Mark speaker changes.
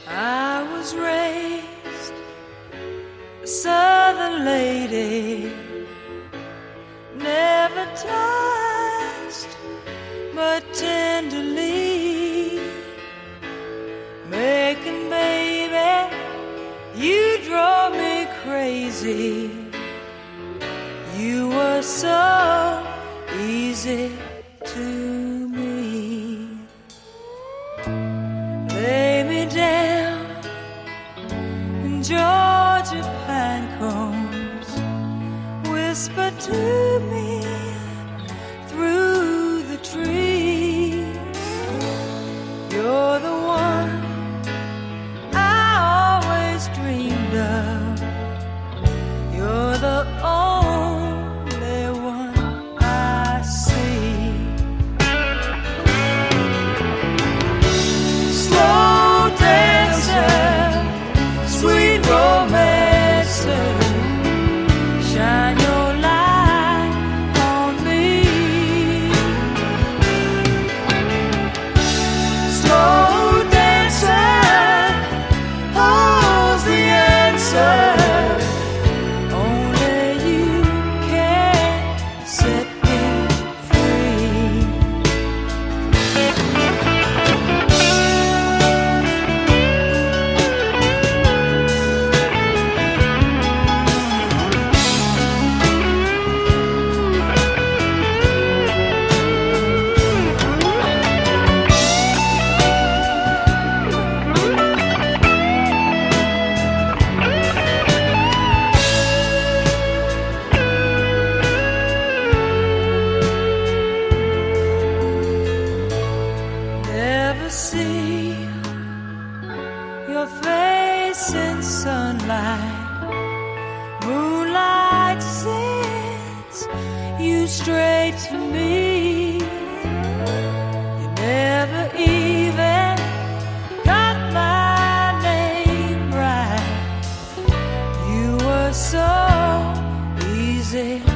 Speaker 1: I was raised a southern lady, never touched but tenderly, making baby, you drove me crazy. You were so easy to me. Lay me down in Georgia pine cones, whisper to me through the trees. You're the one I always dreamed of. You're the only one I see. Slow dancer, sweet romancer, shine your light on me. Slow dancer, who's the answer? See your face in sunlight, moonlight sends you straight to me. You never even got my name right. You were so easy